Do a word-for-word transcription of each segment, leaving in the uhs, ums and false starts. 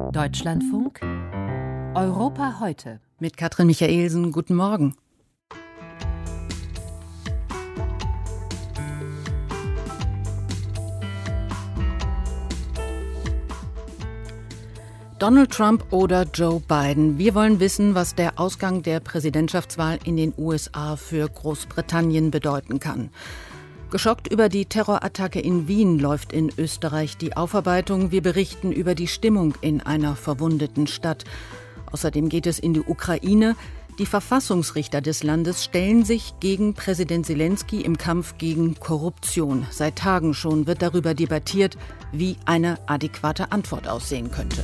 Deutschlandfunk Europa heute. Mit Katrin Michaelsen, guten Morgen. Donald Trump oder Joe Biden. Wir wollen wissen, was der Ausgang der Präsidentschaftswahl in den U S A für Großbritannien bedeuten kann. Geschockt über die Terrorattacke in Wien läuft in Österreich die Aufarbeitung. Wir berichten über die Stimmung in einer verwundeten Stadt. Außerdem geht es in die Ukraine. Die Verfassungsrichter des Landes stellen sich gegen Präsident Selenskyj im Kampf gegen Korruption. Seit Tagen schon wird darüber debattiert, wie eine adäquate Antwort aussehen könnte.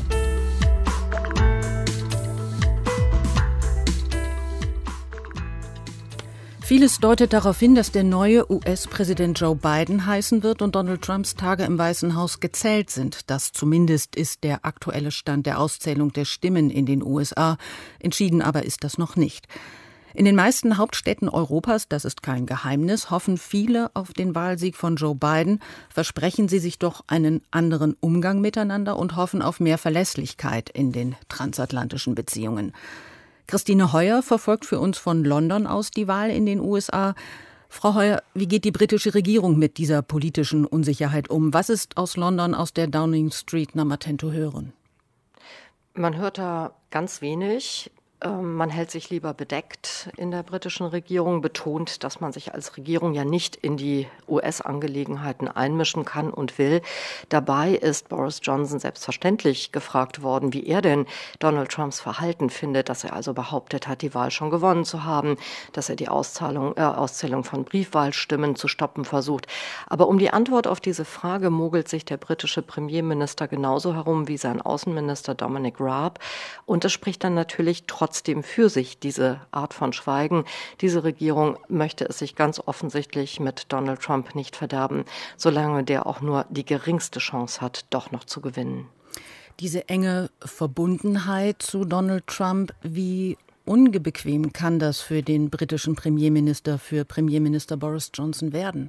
Vieles deutet darauf hin, dass der neue U S-Präsident Joe Biden heißen wird und Donald Trumps Tage im Weißen Haus gezählt sind. Das zumindest ist der aktuelle Stand der Auszählung der Stimmen in den U S A. Entschieden aber ist das noch nicht. In den meisten Hauptstädten Europas, das ist kein Geheimnis, hoffen viele auf den Wahlsieg von Joe Biden, versprechen sie sich doch einen anderen Umgang miteinander und hoffen auf mehr Verlässlichkeit in den transatlantischen Beziehungen. Christine Heuer verfolgt für uns von London aus die Wahl in den U S A. Frau Heuer, wie geht die britische Regierung mit dieser politischen Unsicherheit um? Was ist aus London, aus der Downing Street Nummer zehn zu hören? Man hört da ganz wenig. Man hält sich lieber bedeckt in der britischen Regierung, betont, dass man sich als Regierung ja nicht in die U S-Angelegenheiten einmischen kann und will. Dabei ist Boris Johnson selbstverständlich gefragt worden, wie er denn Donald Trumps Verhalten findet, dass er also behauptet hat, die Wahl schon gewonnen zu haben, dass er die Auszahlung, äh, Auszählung von Briefwahlstimmen zu stoppen versucht. Aber um die Antwort auf diese Frage mogelt sich der britische Premierminister genauso herum wie sein Außenminister Dominic Raab. Und das spricht dann natürlich trotzdem trotzdem für sich, diese Art von Schweigen. Diese Regierung möchte es sich ganz offensichtlich mit Donald Trump nicht verderben, solange der auch nur die geringste Chance hat, doch noch zu gewinnen. Diese enge Verbundenheit zu Donald Trump, wie unbequem kann das für den britischen Premierminister, für Premierminister Boris Johnson werden?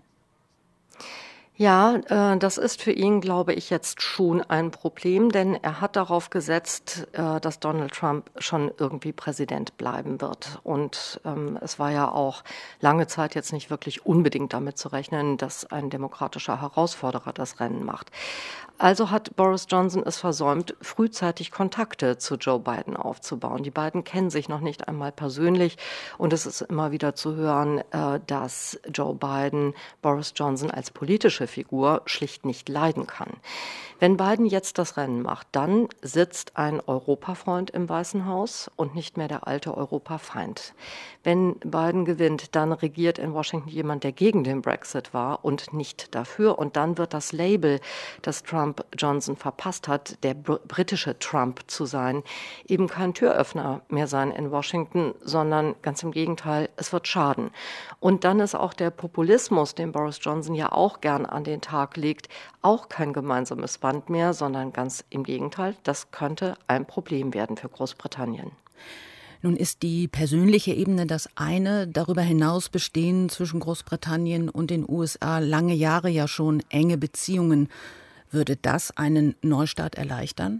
Ja, äh, das ist für ihn, glaube ich, jetzt schon ein Problem, denn er hat darauf gesetzt, äh, dass Donald Trump schon irgendwie Präsident bleiben wird. Und ähm, es war ja auch lange Zeit jetzt nicht wirklich unbedingt damit zu rechnen, dass ein demokratischer Herausforderer das Rennen macht. Also hat Boris Johnson es versäumt, frühzeitig Kontakte zu Joe Biden aufzubauen. Die beiden kennen sich noch nicht einmal persönlich und es ist immer wieder zu hören, äh, dass Joe Biden Boris Johnson als politische Figur schlicht nicht leiden kann. Wenn Biden jetzt das Rennen macht, dann sitzt ein Europafreund im Weißen Haus und nicht mehr der alte Europafeind. Wenn Biden gewinnt, dann regiert in Washington jemand, der gegen den Brexit war und nicht dafür. Und dann wird das Label, das Trump Johnson verpasst hat, der br- britische Trump zu sein, eben kein Türöffner mehr sein in Washington, sondern ganz im Gegenteil, es wird schaden. Und dann ist auch der Populismus, den Boris Johnson ja auch gern an den Tag legt, auch kein gemeinsames Band mehr, sondern ganz im Gegenteil, das könnte ein Problem werden für Großbritannien. Nun ist die persönliche Ebene das eine. Darüber hinaus bestehen zwischen Großbritannien und den U S A lange Jahre ja schon enge Beziehungen. Würde das einen Neustart erleichtern?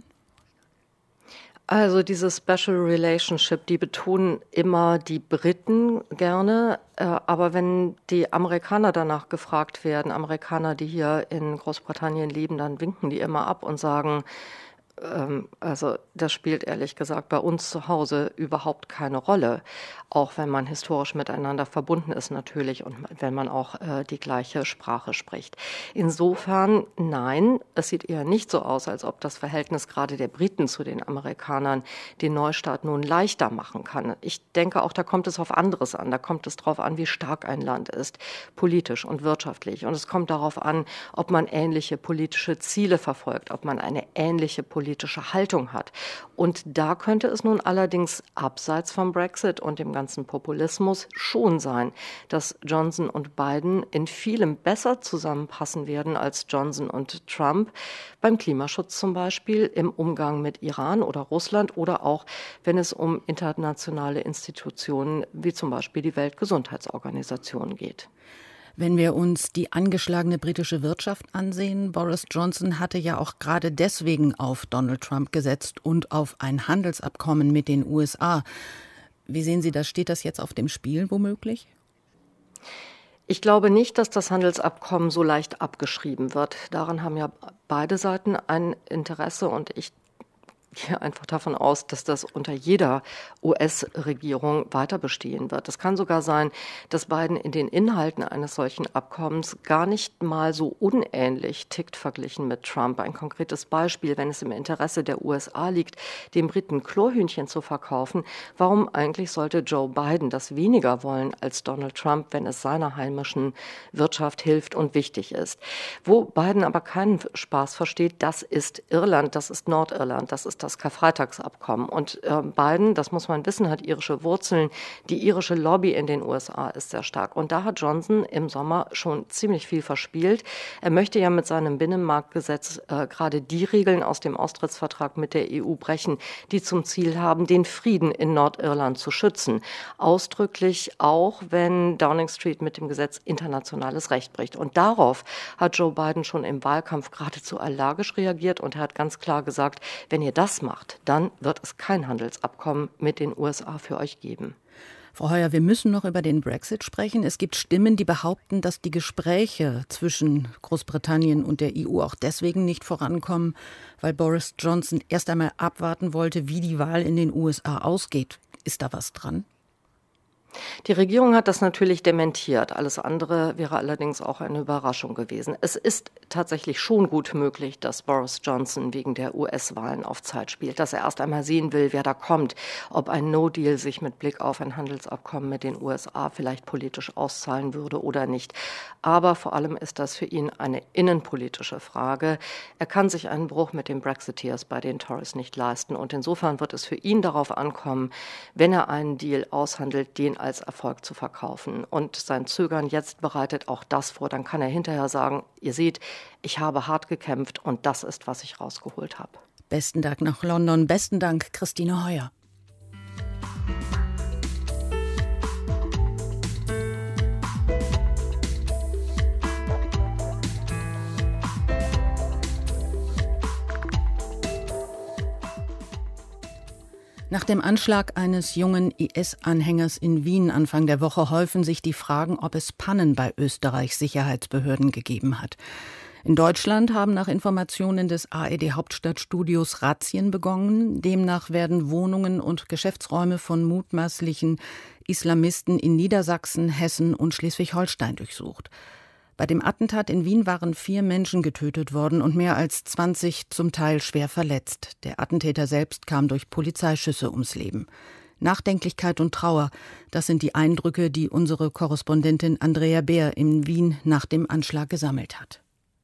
Also diese Special Relationship, die betonen immer die Briten gerne, äh, aber wenn die Amerikaner danach gefragt werden, Amerikaner, die hier in Großbritannien leben, dann winken die immer ab und sagen, ähm, also das spielt ehrlich gesagt bei uns zu Hause überhaupt keine Rolle, auch wenn man historisch miteinander verbunden ist natürlich und wenn man auch äh, die gleiche Sprache spricht. Insofern nein, es sieht eher nicht so aus, als ob das Verhältnis gerade der Briten zu den Amerikanern den Neustart nun leichter machen kann. Ich denke auch, da kommt es auf anderes an. Da kommt es darauf an, wie stark ein Land ist, politisch und wirtschaftlich. Und es kommt darauf an, ob man ähnliche politische Ziele verfolgt, ob man eine ähnliche politische Haltung hat. Und da könnte es nun allerdings abseits vom Brexit und dem ganzen Populismus schon sein, dass Johnson und Biden in vielem besser zusammenpassen werden als Johnson und Trump, beim Klimaschutz zum Beispiel, im Umgang mit Iran oder Russland oder auch, wenn es um internationale Institutionen wie zum Beispiel die Weltgesundheitsorganisation geht. Wenn wir uns die angeschlagene britische Wirtschaft ansehen, Boris Johnson hatte ja auch gerade deswegen auf Donald Trump gesetzt und auf ein Handelsabkommen mit den U S A. Wie sehen Sie das? Steht das jetzt auf dem Spiel womöglich? Ich glaube nicht, dass das Handelsabkommen so leicht abgeschrieben wird. Daran haben ja beide Seiten ein Interesse und ich gehe einfach davon aus, dass das unter jeder U S-Regierung weiter bestehen wird. Es kann sogar sein, dass Biden in den Inhalten eines solchen Abkommens gar nicht mal so unähnlich tickt verglichen mit Trump. Ein konkretes Beispiel, wenn es im Interesse der U S A liegt, den Briten Chlorhühnchen zu verkaufen, warum eigentlich sollte Joe Biden das weniger wollen als Donald Trump, wenn es seiner heimischen Wirtschaft hilft und wichtig ist? Wo Biden aber keinen Spaß versteht, das ist Irland, das ist Nordirland, das ist das Karfreitagsabkommen. Und äh, Biden, das muss man wissen, hat irische Wurzeln. Die irische Lobby in den U S A ist sehr stark. Und da hat Johnson im Sommer schon ziemlich viel verspielt. Er möchte ja mit seinem Binnenmarktgesetz äh, gerade die Regeln aus dem Austrittsvertrag mit der E U brechen, die zum Ziel haben, den Frieden in Nordirland zu schützen. Ausdrücklich auch, wenn Downing Street mit dem Gesetz internationales Recht bricht. Und darauf hat Joe Biden schon im Wahlkampf geradezu allergisch reagiert und er hat ganz klar gesagt, wenn ihr das macht, dann wird es kein Handelsabkommen mit den U S A für euch geben. Frau Heuer, wir müssen noch über den Brexit sprechen. Es gibt Stimmen, die behaupten, dass die Gespräche zwischen Großbritannien und der E U auch deswegen nicht vorankommen, weil Boris Johnson erst einmal abwarten wollte, wie die Wahl in den U S A ausgeht. Ist da was dran? Die Regierung hat das natürlich dementiert. Alles andere wäre allerdings auch eine Überraschung gewesen. Es ist tatsächlich schon gut möglich, dass Boris Johnson wegen der U S-Wahlen auf Zeit spielt, dass er erst einmal sehen will, wer da kommt, ob ein No-Deal sich mit Blick auf ein Handelsabkommen mit den U S A vielleicht politisch auszahlen würde oder nicht. Aber vor allem ist das für ihn eine innenpolitische Frage. Er kann sich einen Bruch mit den Brexiteers bei den Tories nicht leisten. Und insofern wird es für ihn darauf ankommen, wenn er einen Deal aushandelt, den als Erfolg zu verkaufen. Und sein Zögern jetzt bereitet auch das vor. Dann kann er hinterher sagen, ihr seht, ich habe hart gekämpft und das ist, was ich rausgeholt habe. Besten Dank nach London. Besten Dank, Christine Heuer. Nach dem Anschlag eines jungen I S-Anhängers in Wien Anfang der Woche häufen sich die Fragen, ob es Pannen bei Österreichs Sicherheitsbehörden gegeben hat. In Deutschland haben nach Informationen des A R D-Hauptstadtstudios Razzien begonnen. Demnach werden Wohnungen und Geschäftsräume von mutmaßlichen Islamisten in Niedersachsen, Hessen und Schleswig-Holstein durchsucht. Bei dem Attentat in Wien waren vier Menschen getötet worden und mehr als zwanzig zum Teil schwer verletzt. Der Attentäter selbst kam durch Polizeischüsse ums Leben. Nachdenklichkeit und Trauer, das sind die Eindrücke, die unsere Korrespondentin Andrea Beer in Wien nach dem Anschlag gesammelt hat.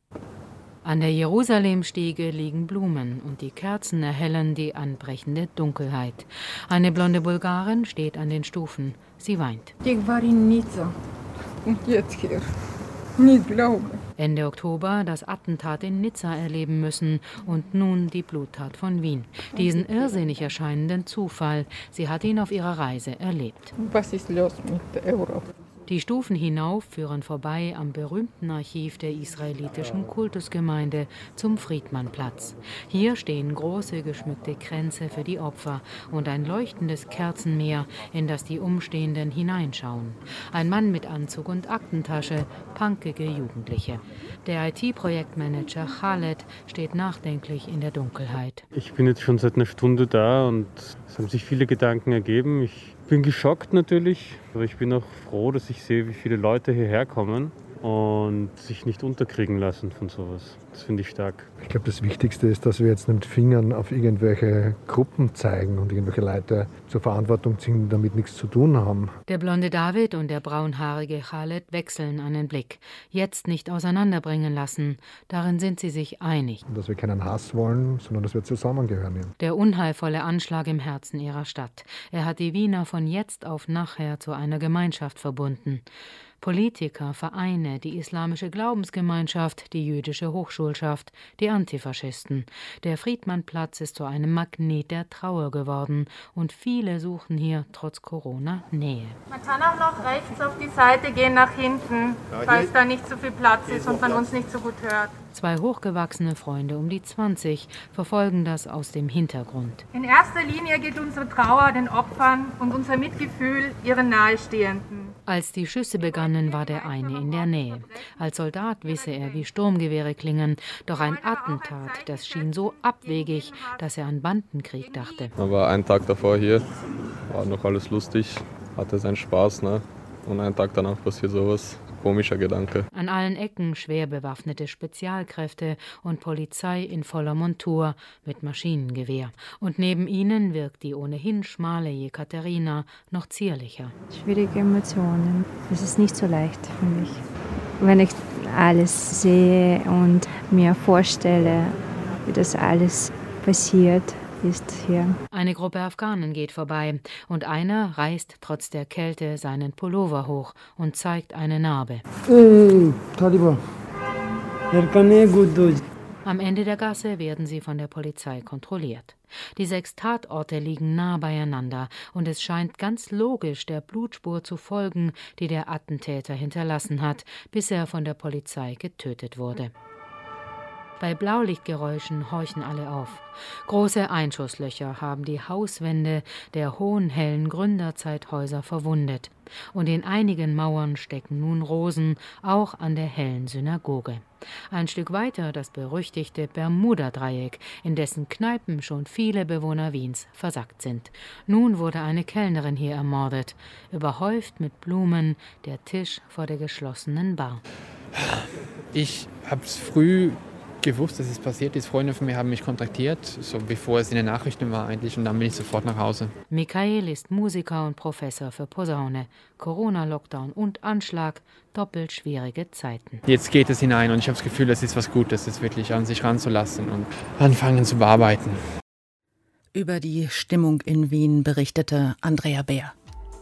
An der Jerusalemstiege liegen Blumen und die Kerzen erhellen die anbrechende Dunkelheit. Eine blonde Bulgarin steht an den Stufen. Sie weint. Ich war in Nizza und jetzt hier. Nicht glauben. Ende Oktober das Attentat in Nizza erleben müssen und nun die Bluttat von Wien. Diesen irrsinnig erscheinenden Zufall, sie hat ihn auf ihrer Reise erlebt. Was ist los mit Europa? Die Stufen hinauf führen vorbei am berühmten Archiv der israelitischen Kultusgemeinde zum Friedmannplatz. Hier stehen große geschmückte Kränze für die Opfer und ein leuchtendes Kerzenmeer, in das die Umstehenden hineinschauen. Ein Mann mit Anzug und Aktentasche, punkige Jugendliche. Der I T-Projektmanager Khaled steht nachdenklich in der Dunkelheit. Ich bin jetzt schon seit einer Stunde da und es haben sich viele Gedanken ergeben. Ich bin geschockt natürlich, aber ich bin auch froh, dass ich sehe, wie viele Leute hierher kommen und sich nicht unterkriegen lassen von sowas. Das finde ich stark. Ich glaube, das Wichtigste ist, dass wir jetzt nicht mit Fingern auf irgendwelche Gruppen zeigen und irgendwelche Leute zur Verantwortung ziehen, die damit nichts zu tun haben. Der blonde David und der braunhaarige Khaled wechseln einen Blick. Jetzt nicht auseinanderbringen lassen. Darin sind sie sich einig. Und dass wir keinen Hass wollen, sondern dass wir zusammengehören. Der unheilvolle Anschlag im Herzen ihrer Stadt. Er hat die Wiener von jetzt auf nachher zu einer Gemeinschaft verbunden. Politiker, Vereine, die islamische Glaubensgemeinschaft, die jüdische Hochschulschaft, die Antifaschisten. Der Friedmannplatz ist zu einem Magnet der Trauer geworden und viele suchen hier trotz Corona Nähe. Man kann auch noch rechts auf die Seite gehen, nach hinten, falls da nicht so viel Platz ist und man uns nicht so gut hört. Zwei hochgewachsene Freunde um die zwanzig verfolgen das aus dem Hintergrund. In erster Linie geht unsere Trauer den Opfern und unser Mitgefühl ihren Nahestehenden. Als die Schüsse begannen, war der eine in der Nähe. Als Soldat wisse er, wie Sturmgewehre klingen. Doch ein Attentat, das schien so abwegig, dass er an Bandenkrieg dachte. Er war einen Tag davor hier, war noch alles lustig, hatte seinen Spaß, ne? Und einen Tag danach passiert sowas. Komischer Gedanke. An allen Ecken schwer bewaffnete Spezialkräfte und Polizei in voller Montur mit Maschinengewehr. Und neben ihnen wirkt die ohnehin schmale Jekaterina noch zierlicher. Schwierige Emotionen. Es ist nicht so leicht für mich. Wenn ich alles sehe und mir vorstelle, wie das alles passiert ist hier. Eine Gruppe Afghanen geht vorbei und einer reißt trotz der Kälte seinen Pullover hoch und zeigt eine Narbe. Hey, Taliban. Er kann nicht gut durch. Am Ende der Gasse werden sie von der Polizei kontrolliert. Die sechs Tatorte liegen nah beieinander und es scheint ganz logisch, der Blutspur zu folgen, die der Attentäter hinterlassen hat, bis er von der Polizei getötet wurde. Bei Blaulichtgeräuschen horchen alle auf. Große Einschusslöcher haben die Hauswände der hohen, hellen Gründerzeithäuser verwundet. Und in einigen Mauern stecken nun Rosen, auch an der hellen Synagoge. Ein Stück weiter das berüchtigte Bermuda-Dreieck, in dessen Kneipen schon viele Bewohner Wiens versackt sind. Nun wurde eine Kellnerin hier ermordet, überhäuft mit Blumen, der Tisch vor der geschlossenen Bar. Ich habe es früh gewusst, dass es passiert ist. Freunde von mir haben mich kontaktiert, so bevor es in den Nachrichten war eigentlich, und dann bin ich sofort nach Hause. Michael ist Musiker und Professor für Posaune. Corona-Lockdown und Anschlag, doppelt schwierige Zeiten. Jetzt geht es hinein und ich habe das Gefühl, das ist was Gutes, das wirklich an sich ranzulassen und anfangen zu bearbeiten. Über die Stimmung in Wien berichtete Andrea Bär.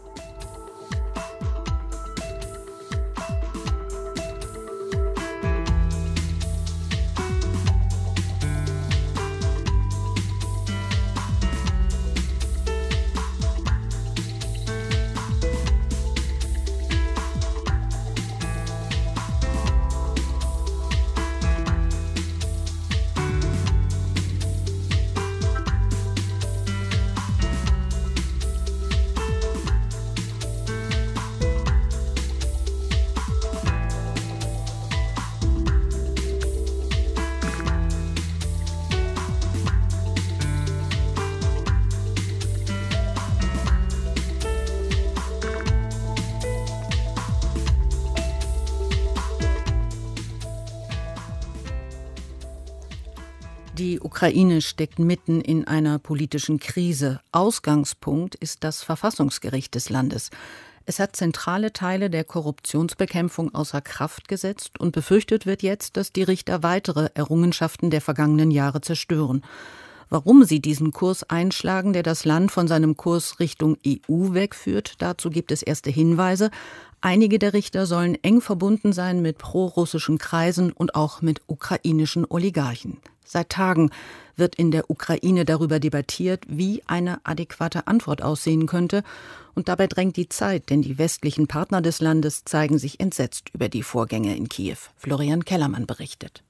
Die Ukraine steckt mitten in einer politischen Krise. Ausgangspunkt ist das Verfassungsgericht des Landes. Es hat zentrale Teile der Korruptionsbekämpfung außer Kraft gesetzt und befürchtet wird jetzt, dass die Richter weitere Errungenschaften der vergangenen Jahre zerstören. Warum sie diesen Kurs einschlagen, der das Land von seinem Kurs Richtung E U wegführt, dazu gibt es erste Hinweise. Einige der Richter sollen eng verbunden sein mit prorussischen Kreisen und auch mit ukrainischen Oligarchen. Seit Tagen wird in der Ukraine darüber debattiert, wie eine adäquate Antwort aussehen könnte. Und dabei drängt die Zeit, denn die westlichen Partner des Landes zeigen sich entsetzt über die Vorgänge in Kiew. Florian Kellermann berichtet.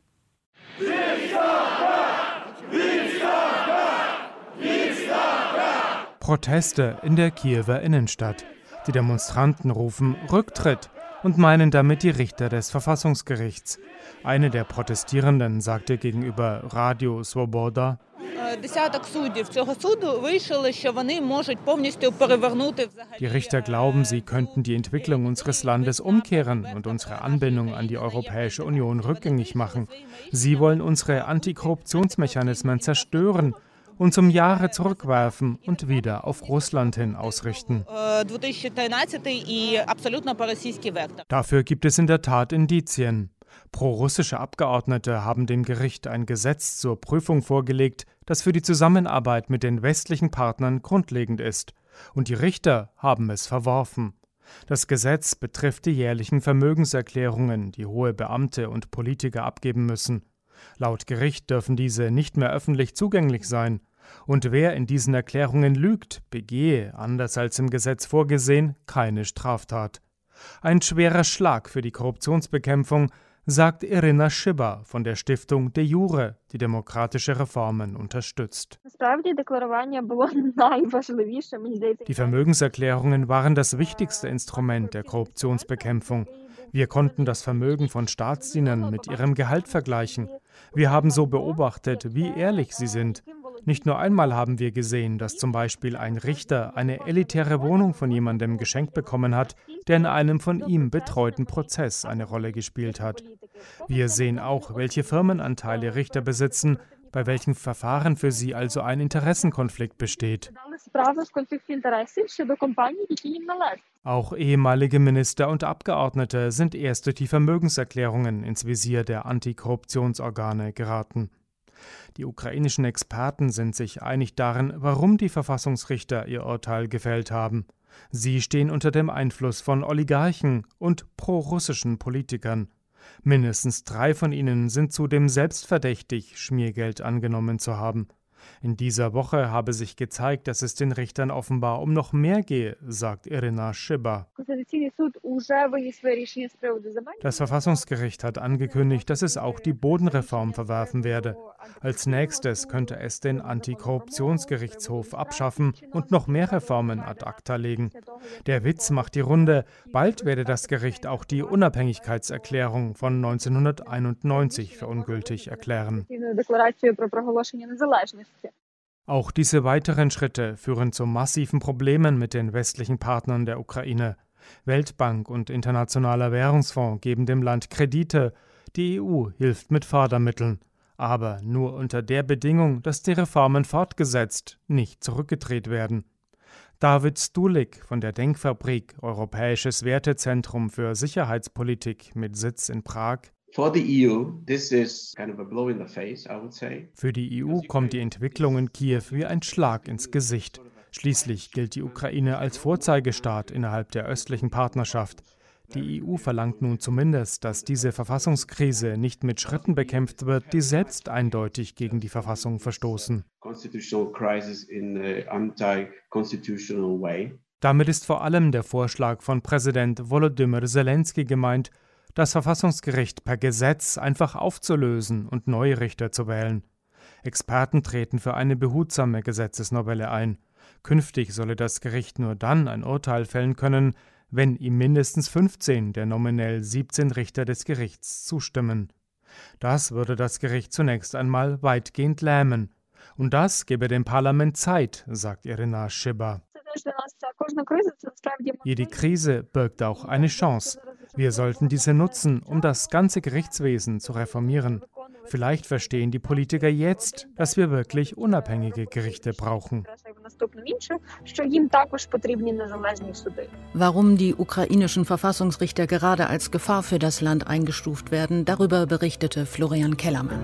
Proteste in der Kiewer Innenstadt. Die Demonstranten rufen Rücktritt und meinen damit die Richter des Verfassungsgerichts. Eine der Protestierenden sagte gegenüber Radio Svoboda: Die Richter glauben, sie könnten die Entwicklung unseres Landes umkehren und unsere Anbindung an die Europäische Union rückgängig machen. Sie wollen unsere Antikorruptionsmechanismen zerstören und zum Jahre zurückwerfen und wieder auf Russland hin ausrichten. Dafür gibt es in der Tat Indizien. Prorussische Abgeordnete haben dem Gericht ein Gesetz zur Prüfung vorgelegt, das für die Zusammenarbeit mit den westlichen Partnern grundlegend ist. Und die Richter haben es verworfen. Das Gesetz betrifft die jährlichen Vermögenserklärungen, die hohe Beamte und Politiker abgeben müssen. Laut Gericht dürfen diese nicht mehr öffentlich zugänglich sein. Und wer in diesen Erklärungen lügt, begehe, anders als im Gesetz vorgesehen, keine Straftat. Ein schwerer Schlag für die Korruptionsbekämpfung, sagt Irina Schiba von der Stiftung De Jure, die demokratische Reformen unterstützt. Die Vermögenserklärungen waren das wichtigste Instrument der Korruptionsbekämpfung. Wir konnten das Vermögen von Staatsdienern mit ihrem Gehalt vergleichen. Wir haben so beobachtet, wie ehrlich sie sind. Nicht nur einmal haben wir gesehen, dass zum Beispiel ein Richter eine elitäre Wohnung von jemandem geschenkt bekommen hat, der in einem von ihm betreuten Prozess eine Rolle gespielt hat. Wir sehen auch, welche Firmenanteile Richter besitzen, bei welchen Verfahren für sie also ein Interessenkonflikt besteht. Auch ehemalige Minister und Abgeordnete sind erst durch die Vermögenserklärungen ins Visier der Antikorruptionsorgane geraten. Die ukrainischen Experten sind sich einig darin, warum die Verfassungsrichter ihr Urteil gefällt haben. Sie stehen unter dem Einfluss von Oligarchen und prorussischen Politikern. Mindestens drei von ihnen sind zudem selbstverdächtig, Schmiergeld angenommen zu haben. In dieser Woche habe sich gezeigt, dass es den Richtern offenbar um noch mehr gehe, sagt Irina Schiba. Das Verfassungsgericht hat angekündigt, dass es auch die Bodenreform verwerfen werde. Als nächstes könnte es den Antikorruptionsgerichtshof abschaffen und noch mehr Reformen ad acta legen. Der Witz macht die Runde, bald werde das Gericht auch die Unabhängigkeitserklärung von neunzehnhunderteinundneunzig für ungültig erklären. Auch diese weiteren Schritte führen zu massiven Problemen mit den westlichen Partnern der Ukraine. Weltbank und Internationaler Währungsfonds geben dem Land Kredite, die E U hilft mit Fördermitteln. Aber nur unter der Bedingung, dass die Reformen fortgesetzt, nicht zurückgedreht werden. David Stulik von der Denkfabrik Europäisches Wertezentrum für Sicherheitspolitik mit Sitz in Prag: Für die E U kommt die Entwicklung in Kiew wie ein Schlag ins Gesicht. Schließlich gilt die Ukraine als Vorzeigestaat innerhalb der östlichen Partnerschaft. Die E U verlangt nun zumindest, dass diese Verfassungskrise nicht mit Schritten bekämpft wird, die selbst eindeutig gegen die Verfassung verstoßen. Damit ist vor allem der Vorschlag von Präsident Volodymyr Zelensky gemeint, das Verfassungsgericht per Gesetz einfach aufzulösen und neue Richter zu wählen. Experten treten für eine behutsame Gesetzesnovelle ein. Künftig solle das Gericht nur dann ein Urteil fällen können, wenn ihm mindestens fünfzehn der nominell siebzehn Richter des Gerichts zustimmen. Das würde das Gericht zunächst einmal weitgehend lähmen. Und das gebe dem Parlament Zeit, sagt Irina Schiba. Jede Krise birgt auch eine Chance. Wir sollten diese nutzen, um das ganze Gerichtswesen zu reformieren. Vielleicht verstehen die Politiker jetzt, dass wir wirklich unabhängige Gerichte brauchen. Warum die ukrainischen Verfassungsrichter gerade als Gefahr für das Land eingestuft werden, darüber berichtete Florian Kellermann.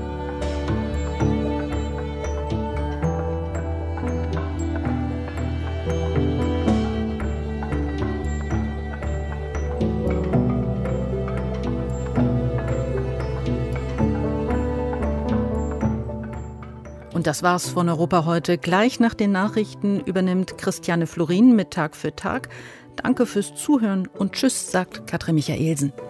Und das war's von Europa heute. Gleich nach den Nachrichten übernimmt Christiane Florin mit Tag für Tag. Danke fürs Zuhören und tschüss, sagt Katrin Michaelsen.